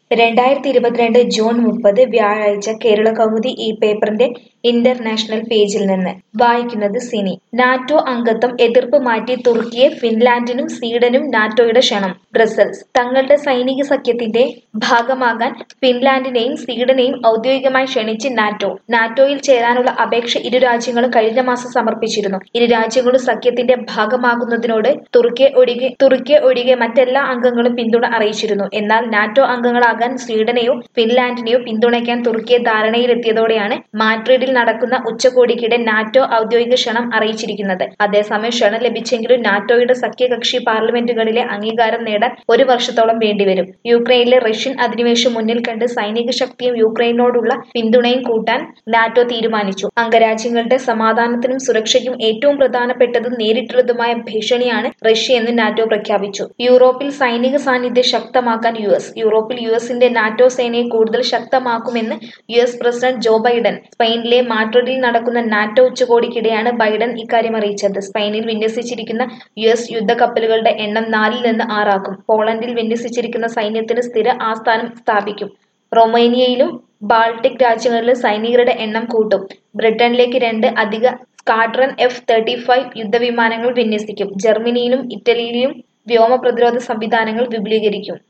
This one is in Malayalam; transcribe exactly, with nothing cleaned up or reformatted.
രണ്ടായിരത്തി ഇരുപത്തിരണ്ട് ജൂൺ മുപ്പത് വ്യാഴാഴ്ച കേരളകൗമുദി ഈ പേപ്പറിന്റെ ഇന്റർനാഷണൽ പേജിൽ നിന്ന് വായിക്കുന്നത് സിനി. നാറ്റോ അംഗത്വം എതിർപ്പ് മാറ്റി തുർക്കിയെ ഫിൻലാൻഡിനും സ്വീഡനും നാറ്റോയുടെ ക്ഷണം. ബ്രസൽസ്. തങ്ങളുടെ സൈനിക സഖ്യത്തിന്റെ ഭാഗമാകാൻ ഫിൻലാൻഡിനെയും സ്വീഡനെയും ഔദ്യോഗികമായി ക്ഷണിച്ച് നാറ്റോ. നാറ്റോയിൽ ചേരാനുള്ള അപേക്ഷ ഇരു രാജ്യങ്ങളും കഴിഞ്ഞ മാസം സമർപ്പിച്ചിരുന്നു. ഇരു രാജ്യങ്ങളും സഖ്യത്തിന്റെ ഭാഗമാകുന്നതിനോട് തുർക്കിയെ ഒഴികെ തുർക്കിയെ ഒഴികെ മറ്റെല്ലാ അംഗങ്ങളും പിന്തുണ അറിയിച്ചിരുന്നു. എന്നാൽ നാറ്റോ അംഗങ്ങളാകാൻ സ്വീഡനെയോ ഫിൻലാൻഡിനെയോ പിന്തുണയ്ക്കാൻ തുർക്കിയെ ധാരണയിലെത്തിയതോടെയാണ് മാഡ്രിഡിൽ നടക്കുന്ന ഉച്ചകോടിക്കിടെ നാറ്റോ ഔദ്യോഗിക ക്ഷണം അറിയിച്ചിരിക്കുന്നത്. അതേസമയം ക്ഷണം ലഭിച്ചെങ്കിലും നാറ്റോയുടെ സഖ്യകക്ഷി പാർലമെന്റുകളിലെ അംഗീകാരം നേടാൻ ഒരു വർഷത്തോളം വേണ്ടിവരും. യുക്രൈനിലെ റഷ്യൻ അധിനിവേശം മുന്നിൽ കണ്ട് സൈനിക ശക്തിയും യുക്രൈനോടുള്ള പിന്തുണയും കൂട്ടാൻ നാറ്റോ തീരുമാനിച്ചു. അംഗരാജ്യങ്ങളുടെ സമാധാനത്തിനും സുരക്ഷയ്ക്കും ഏറ്റവും പ്രധാനപ്പെട്ടതും നേരിട്ടുള്ളതുമായ ഭീഷണിയാണ് റഷ്യയെന്ന് നാറ്റോ പ്രഖ്യാപിച്ചു. യൂറോപ്പിൽ സൈനിക സാന്നിധ്യം ശക്തമാക്കാൻ യു എസ്. യൂറോപ്പിൽ യു എസിന്റെ നാറ്റോ സേനയെ കൂടുതൽ ശക്തമാക്കുമെന്ന് U S president Joe Biden. സ്പെയിനിലെ മാഡ്രിഡിൽ നടക്കുന്ന നാറ്റോ ഉച്ചകോടിക്കിടെയാണ് ബൈഡൻ ഇക്കാര്യം അറിയിച്ചത്. സ്പെയിനിൽ വിന്യസിച്ചിരിക്കുന്ന യു എസ് യുദ്ധക്കപ്പലുകളുടെ എണ്ണം നാലിൽ നിന്ന് ആറാക്കും. പോളണ്ടിൽ വിന്യസിച്ചിരിക്കുന്ന സൈന്യത്തിന് സ്ഥിര ആസ്ഥാനം സ്ഥാപിക്കും. റൊമേനിയയിലും ബാൾട്ടിക് രാജ്യങ്ങളിലും സൈനികരുടെ എണ്ണം കൂട്ടും. ബ്രിട്ടനിലേക്ക് രണ്ട് അധിക സ്ക്വാഡ്രൺ എഫ് തേർട്ടി ഫൈവ് യുദ്ധവിമാനങ്ങൾ വിന്യസിക്കും. ജർമ്മനിയിലും ഇറ്റലിയിലും വ്യോമ പ്രതിരോധ സംവിധാനങ്ങൾ വിപുലീകരിക്കും.